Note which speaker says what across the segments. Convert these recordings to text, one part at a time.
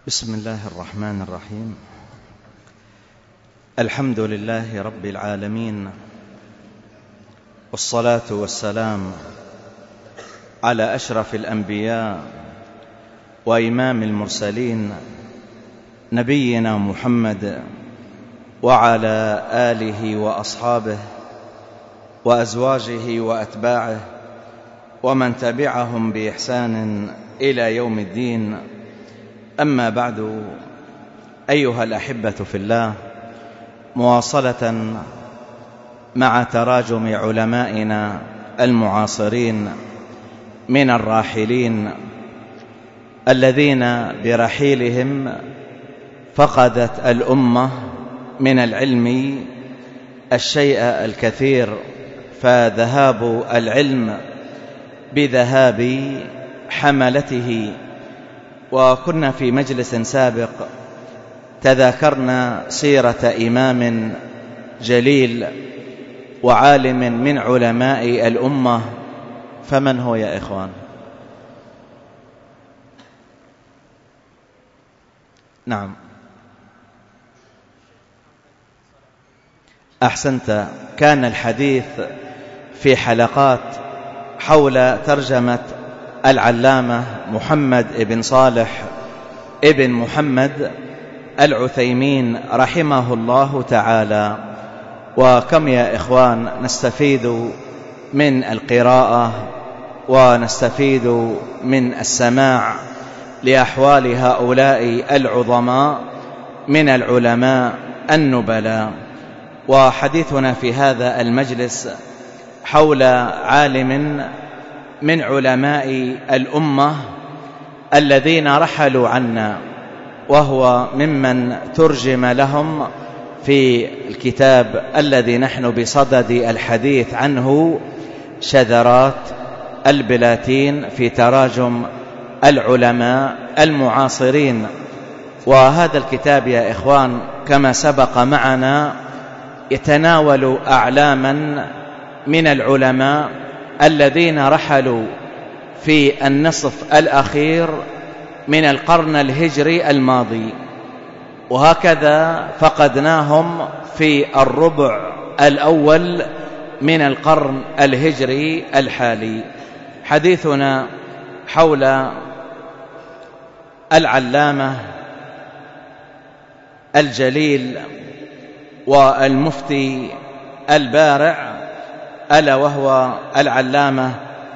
Speaker 1: بسم الله الرحمن الرحيم. الحمد لله رب العالمين، والصلاة والسلام على أشرف الأنبياء وإمام المرسلين نبينا محمد وعلى آله وأصحابه وأزواجه وأتباعه ومن تبعهم بإحسان إلى يوم الدين. أما بعد، أيها الأحبة في الله، مواصلة مع تراجم علمائنا المعاصرين من الراحلين الذين برحيلهم فقدت الأمة من العلم الشيء الكثير، فذهاب العلم بذهاب حملته. وكنا في مجلس سابق تذاكرنا سيرة إمام جليل وعالم من علماء الأمة. فمن هو يا إخوان؟ نعم، أحسنت. كان الحديث في حلقات حول ترجمة العلامة محمد بن صالح ابن محمد العثيمين رحمه الله تعالى. وكم يا إخوان نستفيد من القراءة ونستفيد من السماع لأحوال هؤلاء العظماء من العلماء النبلاء. وحديثنا في هذا المجلس حول عالم من علماء الأمة الذين رحلوا عنا، وهو ممن ترجم لهم في الكتاب الذي نحن بصدد الحديث عنه، شذرات البلاتين في تراجم العلماء المعاصرين. وهذا الكتاب يا إخوان كما سبق معنا يتناول أعلاما من العلماء الذين رحلوا في النصف الأخير من القرن الهجري الماضي، وهكذا فقدناهم في الربع الأول من القرن الهجري الحالي. حديثنا حول العلامة الجليل والمفتي البارع، ألا وهو العلامة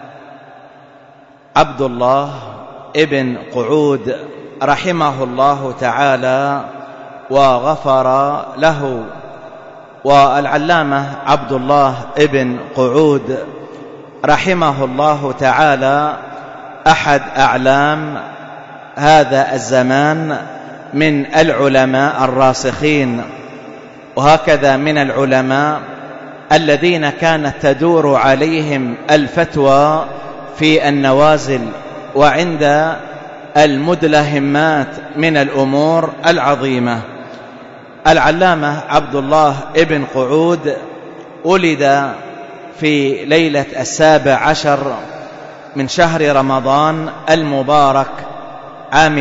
Speaker 1: عبد الله ابن قعود رحمه الله تعالى وغفر له. والعلامة عبد الله ابن قعود رحمه الله تعالى أحد أعلام هذا الزمان من العلماء الراسخين، وهكذا من العلماء الذين كانت تدور عليهم الفتوى في النوازل وعند المدلهمات من الأمور العظيمة. العلامة عبد الله ابن قعود ولد في ليلة 17 من شهر رمضان المبارك عام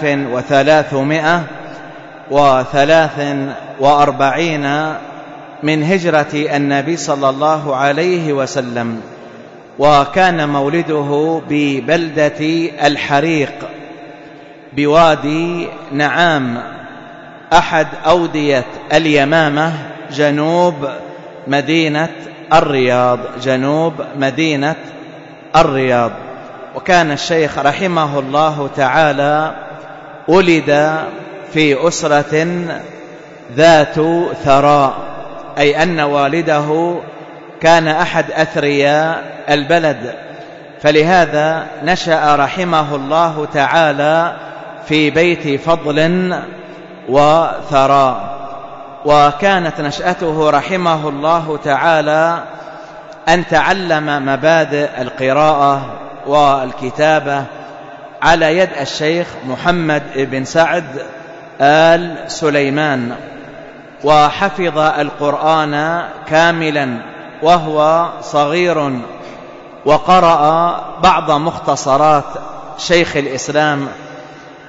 Speaker 1: 1343 من هجرة النبي صلى الله عليه وسلم. وكان مولده ببلدة الحريق بوادي نعام، أحد أودية اليمامة جنوب مدينة الرياض. وكان الشيخ رحمه الله تعالى ولد في أسرة ذات ثراء، أي أن والده كان أحد أثرياء البلد، فلهذا نشأ رحمه الله تعالى في بيت فضل وثراء. وكانت نشأته رحمه الله تعالى أن تعلم مبادئ القراءة والكتابة على يد الشيخ محمد بن سعد آل سليمان، وحفظ القرآن كاملا وهو صغير، وقرأ بعض مختصرات شيخ الإسلام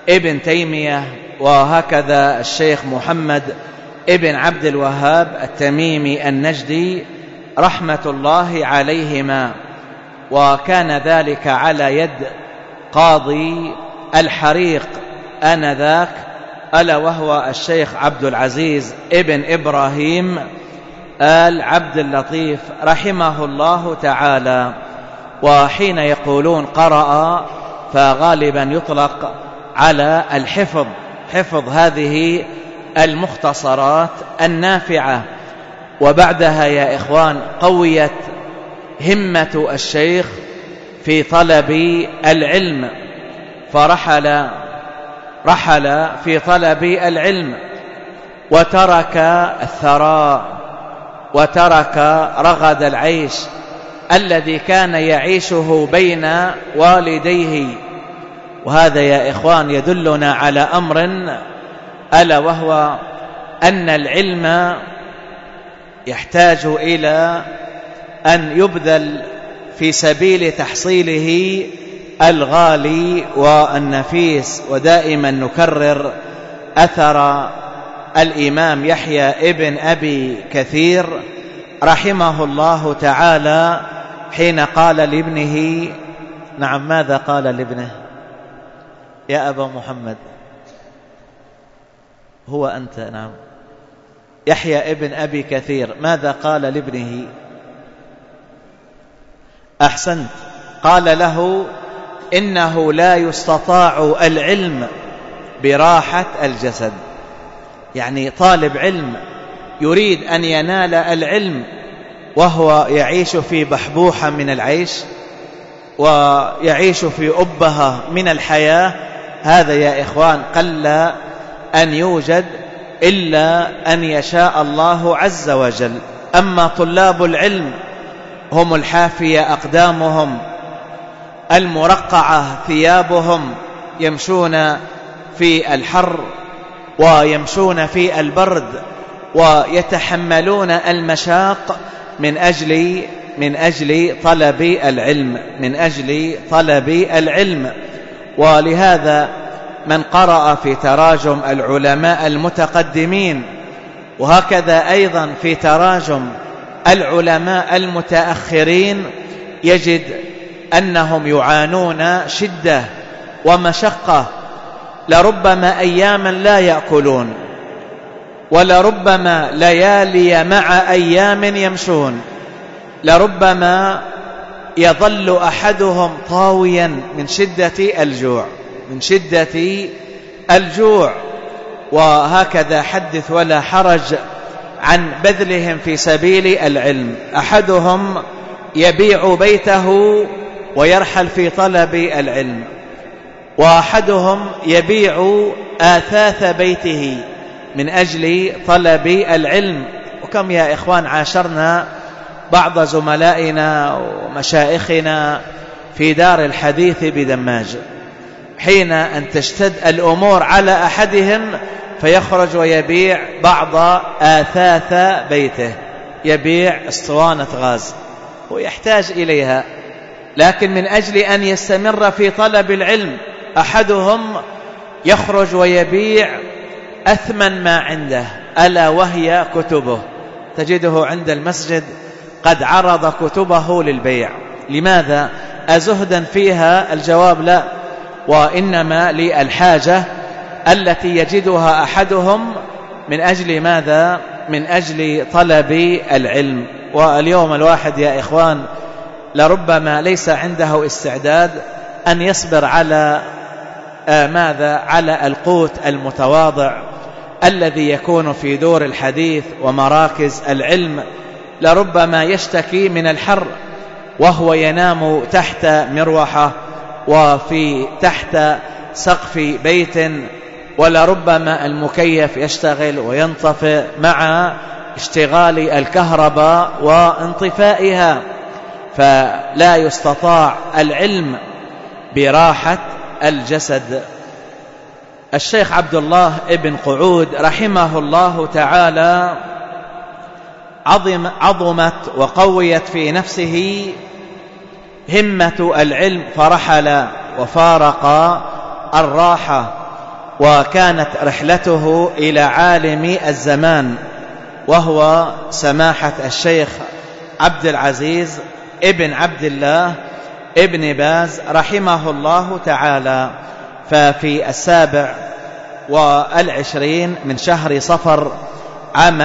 Speaker 1: ابن تيمية، وهكذا الشيخ محمد ابن عبد الوهاب التميمي النجدي رحمة الله عليهما. وكان ذلك على يد قاضي الحريق آنذاك، ألا وهو الشيخ عبد العزيز ابن إبراهيم آل عبد اللطيف رحمه الله تعالى. وحين يقولون قرأ فغالبا يطلق على الحفظ، حفظ هذه المختصرات النافعة. وبعدها يا إخوان قويت همة الشيخ في طلب العلم، فرحل في طلب العلم، وترك الثراء وترك رغد العيش الذي كان يعيشه بين والديه. وهذا يا إخوان يدلنا على أمر، ألا وهو أن العلم يحتاج إلى أن يبذل في سبيل تحصيله الغالي والنفيس. ودائما نكرر أثر الإمام يحيى ابن أبي كثير رحمه الله تعالى حين قال لابنه، نعم ماذا قال لابنه يا أبا محمد؟ هو أنت، نعم يحيى ابن أبي كثير، ماذا قال لابنه؟ أحسنت، قال له إنه لا يستطاع العلم براحة الجسد. يعني طالب علم يريد أن ينال العلم وهو يعيش في بحبوحة من العيش ويعيش في أبهة من الحياة، هذا يا إخوان قل أن يوجد إلا أن يشاء الله عز وجل. أما طلاب العلم هم الحافية أقدامهم، المرقعة ثيابهم، يمشون في الحر ويمشون في البرد ويتحملون المشاق من أجل طلب العلم، من أجل طلب العلم. ولهذا من قرأ في تراجم العلماء المتقدمين، وهكذا أيضا في تراجم العلماء المتأخرين، يجد أنهم يعانون شدة ومشقة، لربما أياما لا يأكلون، ولربما ليالي مع أيام يمشون، لربما يظل أحدهم طاويا من شدة الجوع. وهكذا حدث ولا حرج عن بذلهم في سبيل العلم. أحدهم يبيع بيته ويرحل في طلب العلم، وأحدهم يبيع آثاث بيته من أجل طلب العلم. وكم يا إخوان عاشرنا بعض زملائنا ومشائخنا في دار الحديث بدماج، حين أن تشتد الأمور على أحدهم فيخرج ويبيع بعض آثاث بيته، يبيع اسطوانة غاز ويحتاج إليها، لكن من أجل أن يستمر في طلب العلم أحدهم يخرج ويبيع أثمن ما عنده، ألا وهي كتبه. تجده عند المسجد قد عرض كتبه للبيع. لماذا؟ أزهدا فيها؟ الجواب لا، وإنما للحاجة التي يجدها أحدهم من أجل ماذا؟ من أجل طلب العلم. واليوم الواحد يا إخوان لربما ليس عنده استعداد أن يصبر على ماذا؟ على القوت المتواضع الذي يكون في دور الحديث ومراكز العلم. لربما يشتكي من الحر وهو ينام تحت مروحة وفي تحت سقف بيت، ولربما المكيف يشتغل وينطفئ مع اشتغال الكهرباء وانطفائها، فلا يستطاع العلم براحة الجسد. الشيخ عبد الله ابن قعود رحمه الله تعالى عظمت وقويت في نفسه همة العلم، فرحل وفارق الراحة وكانت رحلته إلى عالم الزمان وهو سماحة الشيخ عبد العزيز ابن عبد الله ابن باز رحمه الله تعالى. ففي 27 من شهر صفر عام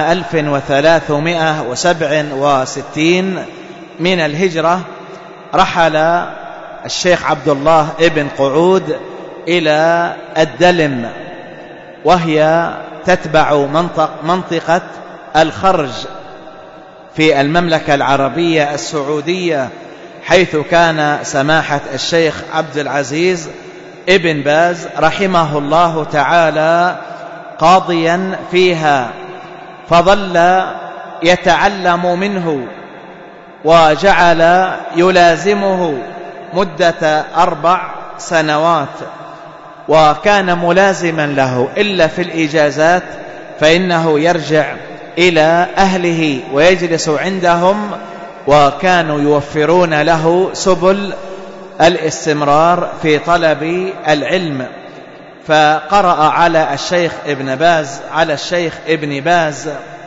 Speaker 1: 1367 من الهجرة رحل الشيخ عبد الله ابن قعود إلى الدلم، وهي تتبع منطقة الخرج في المملكة العربية السعودية، حيث كان سماحة الشيخ عبد العزيز ابن باز رحمه الله تعالى قاضيا فيها، فظل يتعلم منه وجعل يلازمه مدة 4 سنوات، وكان ملازما له إلا في الإجازات فإنه يرجع إلى أهله ويجلس عندهم، وكانوا يوفرون له سبل الاستمرار في طلب العلم. فقرأ على الشيخ ابن باز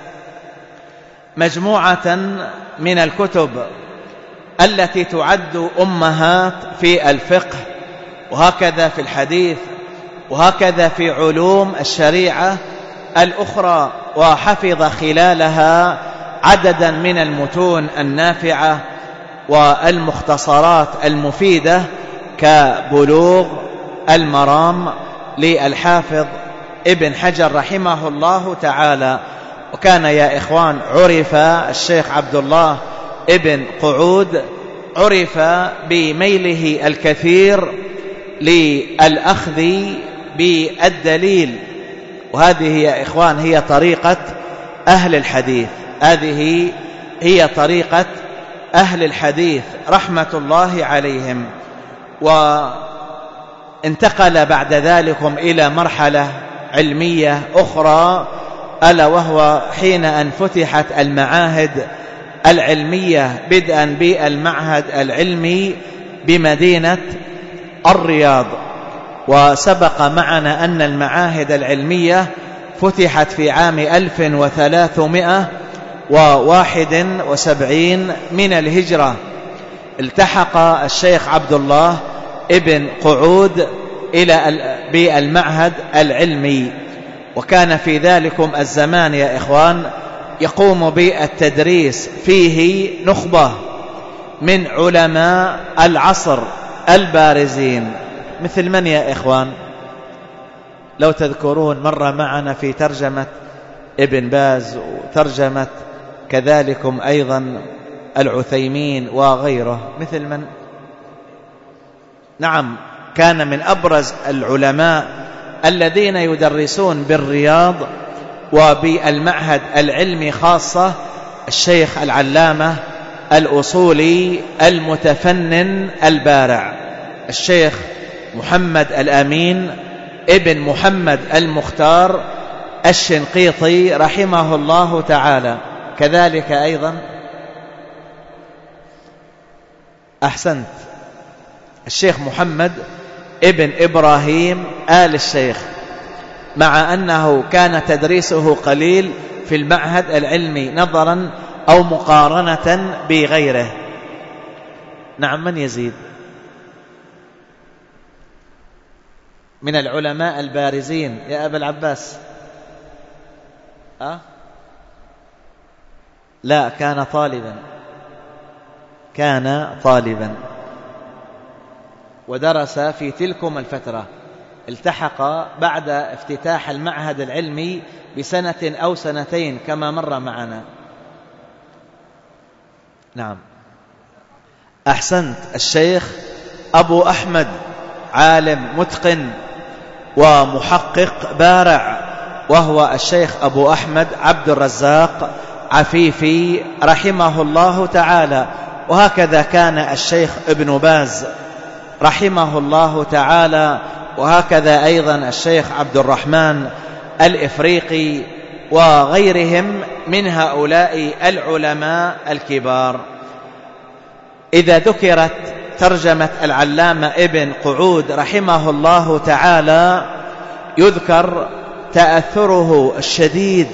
Speaker 1: مجموعة من الكتب التي تعد أمهات في الفقه، وهكذا في الحديث، وهكذا في علوم الشريعة الأخرى، وحفظ خلالها عددا من المتون النافعة والمختصرات المفيدة كبلوغ المرام للحافظ ابن حجر رحمه الله تعالى. وكان يا إخوان عرف الشيخ عبد الله ابن قعود عرف بميله الكثير للأخذ بالدليل، وهذه يا إخوان هي طريقة أهل الحديث، هذه هي طريقة أهل الحديث رحمة الله عليهم. وانتقل بعد ذلك إلى مرحلة علمية أخرى، ألا وهو حين أن فتحت المعاهد العلمية، بدءا بالمعهد العلمي بمدينة الرياض. وسبق معنا أن المعاهد العلمية فتحت في عام 1371 من الهجرة. التحق الشيخ عبد الله ابن قعود بالمعهد العلمي، وكان في ذلكم الزمان يا إخوان يقوم بالتدريس فيه نخبة من علماء العصر البارزين، مثل من يا إخوان؟ لو تذكرون مر معنا في ترجمة ابن باز وترجمة كذلكم أيضا العثيمين وغيره، مثل من؟ نعم، كان من أبرز العلماء الذين يدرسون بالرياض وبالمعهد العلمي خاصة الشيخ العلامة الأصولي المتفنن البارع الشيخ محمد الأمين ابن محمد المختار الشنقيطي رحمه الله تعالى. كذلك أيضا أحسنت الشيخ محمد ابن إبراهيم آل الشيخ، مع أنه كان تدريسه قليل في المعهد العلمي نظرا أو مقارنة بغيره. نعم، من يزيد من العلماء البارزين يا أبا العباس؟ لا، كان طالبا ودرس في تلكم الفترة، التحق بعد افتتاح المعهد العلمي بسنة أو سنتين كما مر معنا. نعم، أحسنت الشيخ أبو أحمد، عالم متقن ومحقق بارع، وهو الشيخ أبو أحمد عبد الرزاق عفيفي رحمه الله تعالى. وهكذا كان الشيخ ابن باز رحمه الله تعالى، وهكذا أيضا الشيخ عبد الرحمن الإفريقي وغيرهم من هؤلاء العلماء الكبار. إذا ذكرت ترجمة العلامة ابن قعود رحمه الله تعالى يذكر تأثره الشديد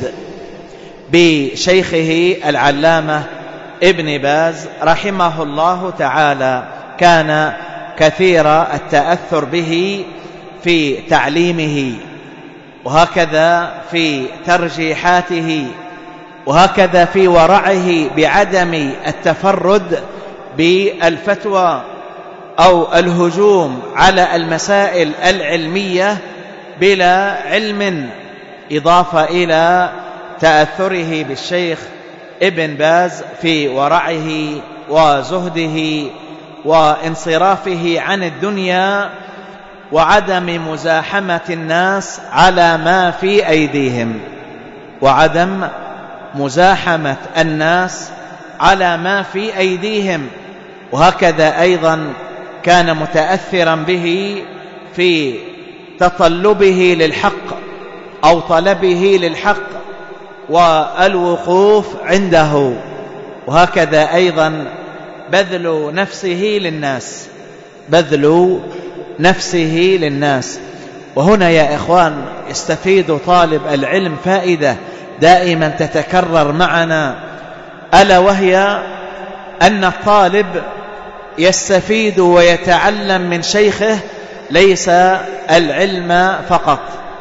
Speaker 1: بشيخه العلامة ابن باز رحمه الله تعالى. كان كثير التأثر به في تعليمه، وهكذا في ترجيحاته، وهكذا في ورعه بعدم التفرد بالفتوى أو الهجوم على المسائل العلمية بلا علم، إضافة إلى تأثره بالشيخ ابن باز في ورعه وزهده وانصرافه عن الدنيا وعدم مزاحمة الناس على ما في أيديهم، وعدم مزاحمة الناس على ما في أيديهم. وهكذا أيضا كان متأثرا به في تطلبه للحق أو طلبه للحق والوقوف عنده، وهكذا أيضا بذل نفسه للناس، بذل نفسه للناس. وهنا يا إخوان يستفيد طالب العلم فائدة دائما تتكرر معنا، ألا وهي أن الطالب يستفيد ويتعلم من شيخه ليس العلم فقط،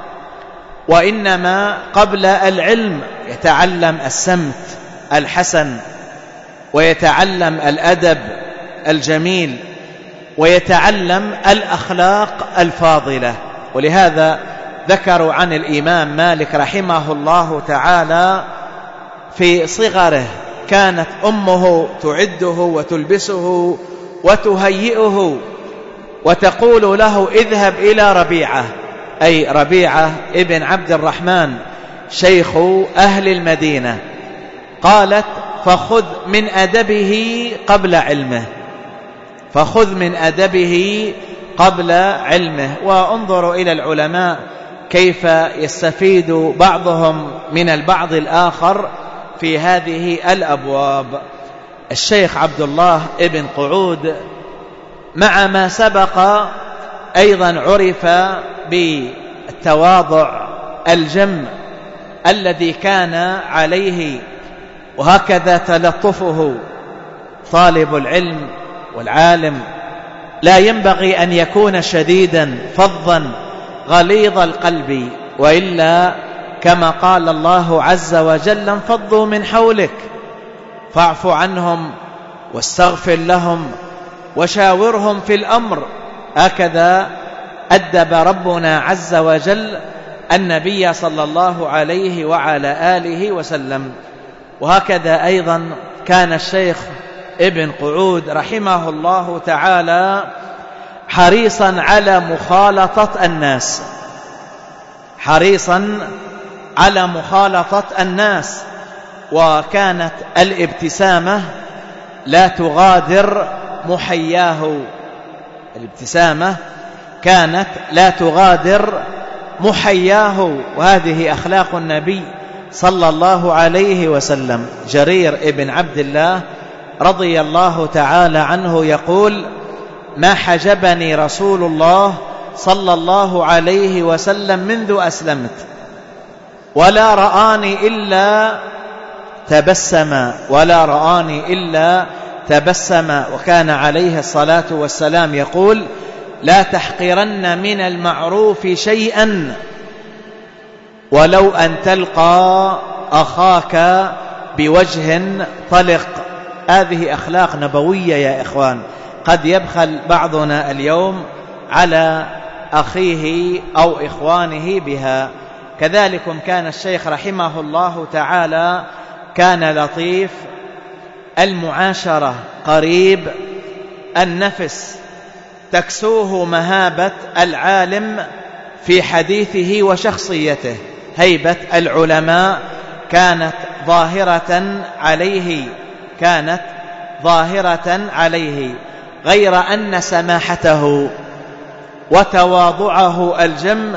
Speaker 1: وإنما قبل العلم يتعلم السمت الحسن، ويتعلم الأدب الجميل، ويتعلم الأخلاق الفاضلة. ولهذا ذكروا عن الإمام مالك رحمه الله تعالى في صغره كانت أمه تعده وتلبسه وتهيئه وتقول له اذهب إلى ربيعة، أي ربيعة ابن عبد الرحمن شيخ أهل المدينة. قالت فخذ من أدبه قبل علمه، فخذ من أدبه قبل علمه. وانظروا إلى العلماء كيف يستفيد بعضهم من البعض الآخر في هذه الأبواب. الشيخ عبد الله ابن قعود مع ما سبق أيضا عرف بالتواضع الجم الذي كان عليه، وهكذا تلطفه. طالب العلم والعالم لا ينبغي أن يكون شديدا فظا غليظ القلب، وإلا كما قال الله عز وجل انفضوا من حولك فاعف عنهم واستغفر لهم وشاورهم في الأمر. هكذا أدب ربنا عز وجل النبي صلى الله عليه وعلى آله وسلم. وهكذا أيضا كان الشيخ ابن قعود رحمه الله تعالى حريصا على مخالطة الناس، حريصا على مخالطة الناس. وكانت الابتسامة لا تغادر محياه، الابتسامة كانت لا تغادر محياه، وهذه أخلاق النبي صلى الله عليه وسلم. جرير ابن عبد الله رضي الله تعالى عنه يقول ما حجبني رسول الله صلى الله عليه وسلم منذ أسلمت ولا رآني إلا تبسم، ولا رآني إلا تبسم. وكان عليه الصلاة والسلام يقول لا تحقرن من المعروف شيئا ولو أن تلقى أخاك بوجه طلق. هذه أخلاق نبوية يا إخوان، قد يبخل بعضنا اليوم على أخيه أو إخوانه بها. كذلك كان الشيخ رحمه الله تعالى كان لطيف المعاشرة، قريب النفس، تكسوه مهابة العالم في حديثه وشخصيته. هيبة العلماء كانت ظاهرة عليه، كانت ظاهرة عليه، غير أن سماحته وتواضعه الجم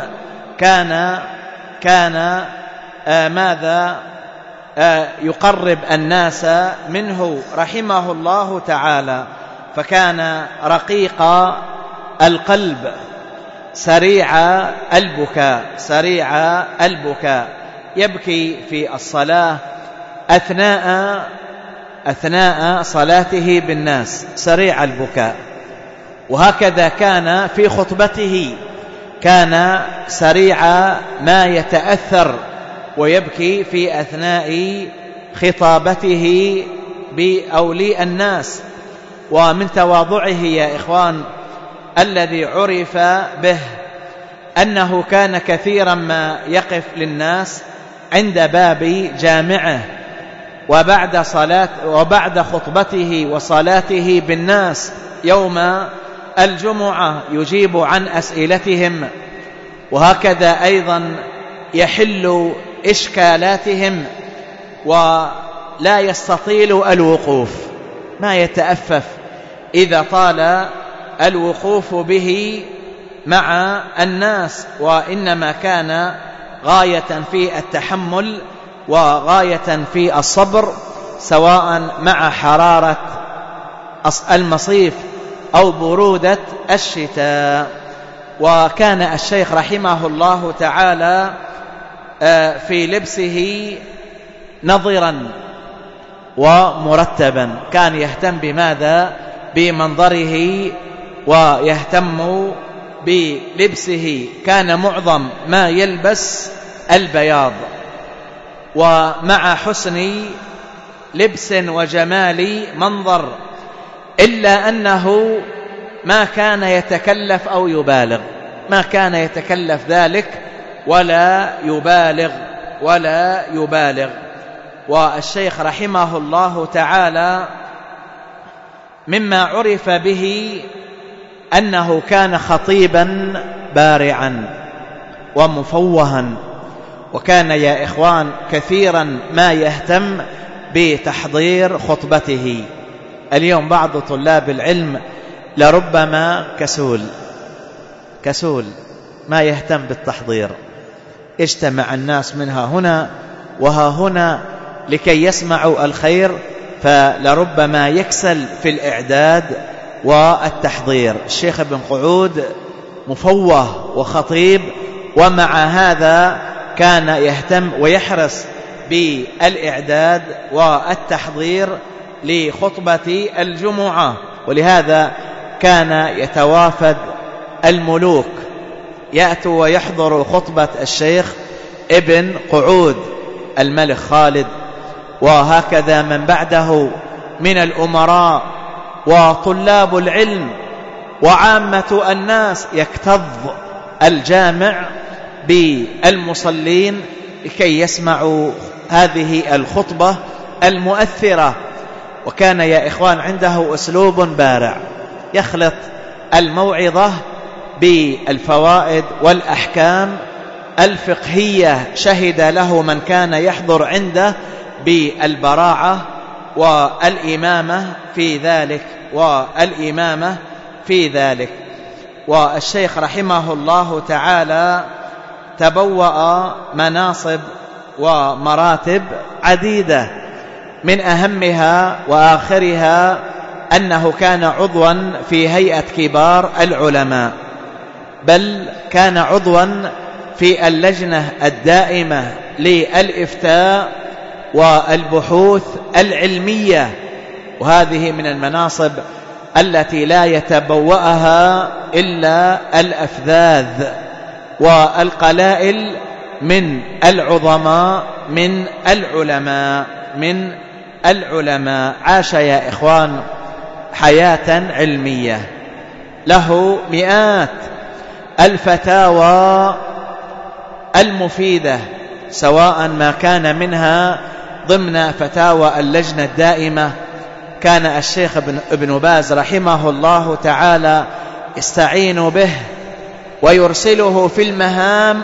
Speaker 1: كان ماذا يقرب الناس منه رحمه الله تعالى. فكان رقيق القلب سريع البكاء، سريع البكاء، يبكي في الصلاة أثناء صلاته بالناس، سريع البكاء. وهكذا كان في خطبته، كان سريع ما يتأثر ويبكي في أثناء خطابته بأولي الناس. ومن تواضعه يا إخوان الذي عرف به أنه كان كثيرا ما يقف للناس عند باب جامعه، وبعد خطبته وصلاته بالناس يوم الجمعة يجيب عن أسئلتهم، وهكذا أيضا يحل إشكالاتهم، ولا يستطيل الوقوف، ما يتأفف إذا طال الوقوف به مع الناس، وإنما كان غاية في التحمل وغاية في الصبر، سواء مع حرارة المصيف أو برودة الشتاء. وكان الشيخ رحمه الله تعالى في لبسه نظرا ومرتبا، كان يهتم بماذا؟ بمنظره، ويهتم بلبسه، كان معظم ما يلبس البياض. ومع حسن لبس وجمال منظر، إلا أنه ما كان يتكلف أو يبالغ، ما كان يتكلف ذلك ولا يبالغ. والشيخ رحمه الله تعالى مما عرف به أنه كان خطيبا بارعا ومفوها، وكان يا إخوان كثيرا ما يهتم بتحضير خطبته. اليوم بعض طلاب العلم لربما كسول ما يهتم بالتحضير، اجتمع الناس منها هنا وها هنا لكي يسمعوا الخير، فلربما يكسل في الإعداد والتحضير. الشيخ ابن قعود مفوه وخطيب، ومع هذا كان يهتم ويحرص بالإعداد والتحضير لخطبة الجمعة. ولهذا كان يتوافد الملوك يأتوا ويحضروا خطبة الشيخ ابن قعود، الملك خالد، وهكذا من بعده من الأمراء وطلاب العلم وعامة الناس، يكتظ الجامع بالمصلين لكي يسمعوا هذه الخطبة المؤثرة. وكان يا إخوان عنده أسلوب بارع، يخلط الموعظة بالفوائد والأحكام الفقهية، شهد له من كان يحضر عنده بالبراعة والإمامة في ذلك. والشيخ رحمه الله تعالى تبوأ مناصب ومراتب عديدة، من أهمها وآخرها أنه كان عضوا في هيئة كبار العلماء، بل كان عضوا في اللجنة الدائمة للإفتاء والبحوث العلمية. وهذه من المناصب التي لا يتبوأها إلا الأفذاذ والقلائل من العظماء من العلماء. عاش يا إخوان حياة علمية، له مئات الفتاوى المفيدة، سواء ما كان منها ضمن فتاوى اللجنة الدائمة. كان الشيخ ابن باز رحمه الله تعالى يستعين به ويرسله في المهام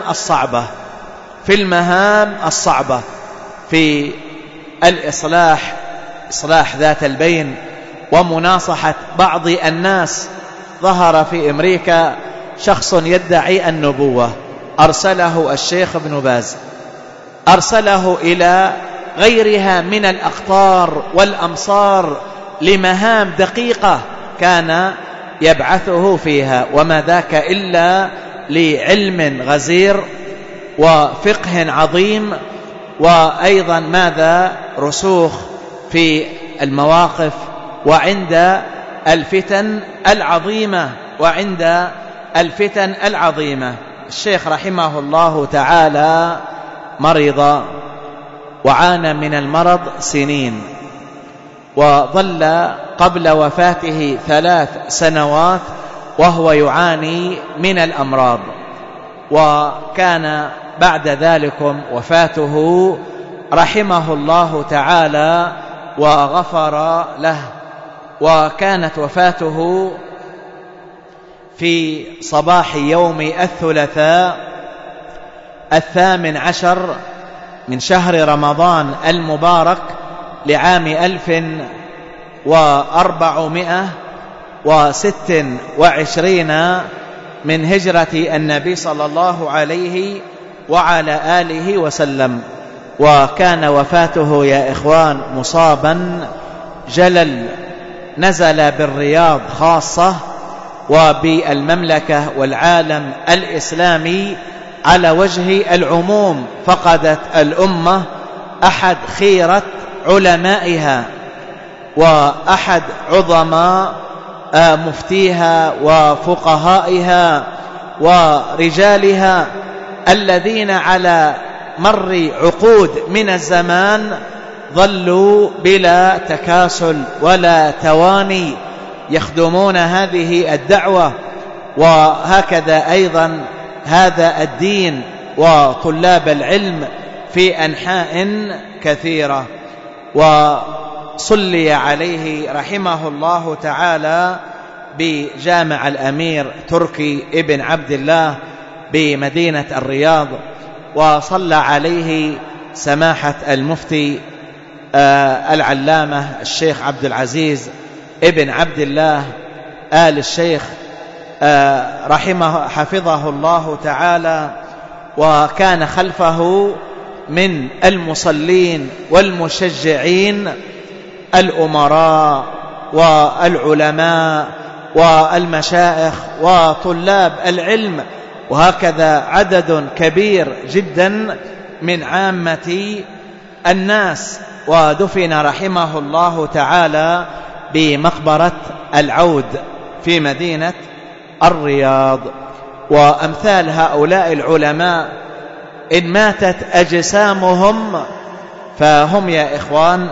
Speaker 1: الصعبة في الإصلاح، إصلاح ذات البين ومناصحة بعض الناس. ظهر في أمريكا شخص يدعي النبوة، أرسله الشيخ ابن باز، أرسله إلى غيرها من الأقطار والأمصار لمهام دقيقة كان يبعثه فيها، وما ذاك إلا لعلم غزير وفقه عظيم، وأيضا ماذا رسوخ في المواقف وعند الفتن العظيمة. الشيخ رحمه الله تعالى مرض وعانى من المرض سنين، وظل قبل وفاته 3 سنوات وهو يعاني من الأمراض، وكان بعد ذلك وفاته رحمه الله تعالى وغفر له. وكانت وفاته في صباح يوم الثلاثاء 18 من شهر رمضان المبارك لعام 1426 من هجرة النبي صلى الله عليه وعلى آله وسلم. وكان وفاته يا إخوان مصابا جلل، نزل بالرياض خاصة وبالمملكة والعالم الإسلامي على وجه العموم. فقدت الأمة أحد خيرة علمائها وأحد عظماء مفتيها وفقهائها ورجالها، الذين على مر عقود من الزمان ظلوا بلا تكاسل ولا تواني يخدمون هذه الدعوة، وهكذا أيضا هذا الدين وطلاب العلم في أنحاء كثيرة. وصلي عليه رحمه الله تعالى بجامع الأمير تركي ابن عبد الله بمدينة الرياض، وصلى عليه سماحة المفتي العلامة الشيخ عبد العزيز ابن عبد الله آل الشيخ حفظه الله تعالى، وكان خلفه من المصلين والمشجعين الأمراء والعلماء والمشائخ وطلاب العلم، وهكذا عدد كبير جدا من عامة الناس. ودفن رحمه الله تعالى بمقبرة العود في مدينة الرياض. وأمثال هؤلاء العلماء إن ماتت أجسامهم فهم يا إخوان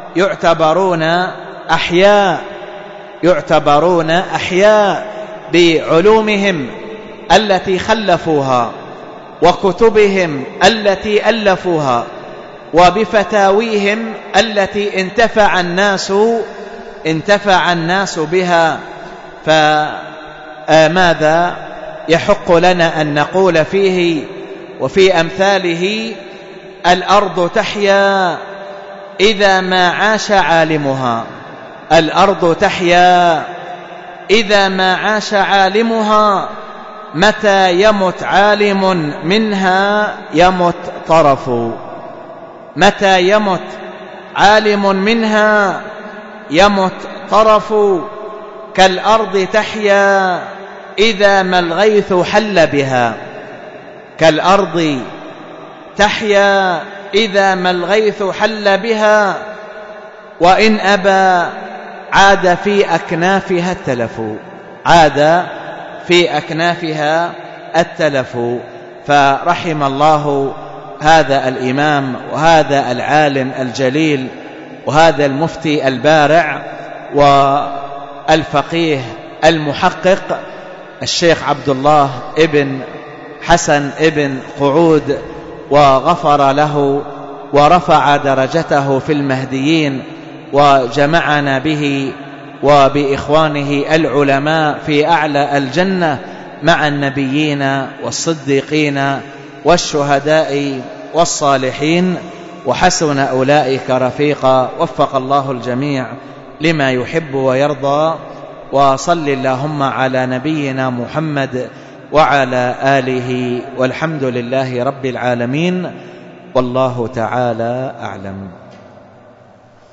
Speaker 1: يعتبرون أحياء بعلومهم التي خلفوها وكتبهم التي ألفوها وبفتاويهم التي انتفع الناس بها. فماذا يحق لنا أن نقول فيه وفي أمثاله؟ الأرض تحيا إذا ما عاش عالمها، الأرض تحيا إذا ما عاش عالمها، متى يمت عالم منها يمت طرف، متى يمت عالم منها يمت طرف، كالأرض تحيا إذا ما الغيث حل بها، كالأرض تحيا إذا ما الغيث حل بها، وإن أبى عاد في أكنافها التلف، عاد في أكنافها التلف. فرحم الله هذا الإمام وهذا العالم الجليل وهذا المفتي البارع والفقيه المحقق الشيخ عبد الله ابن حسن ابن قعود، وغفر له ورفع درجته في المهديين، وجمعنا به وبإخوانه العلماء في أعلى الجنة مع النبيين والصديقين والشهداء والصالحين، وحسن أولئك رفيقا. وفق الله الجميع لما يحب ويرضى. وصل اللهم على نبينا محمد وعلى آله، والحمد لله رب العالمين، والله تعالى أعلم.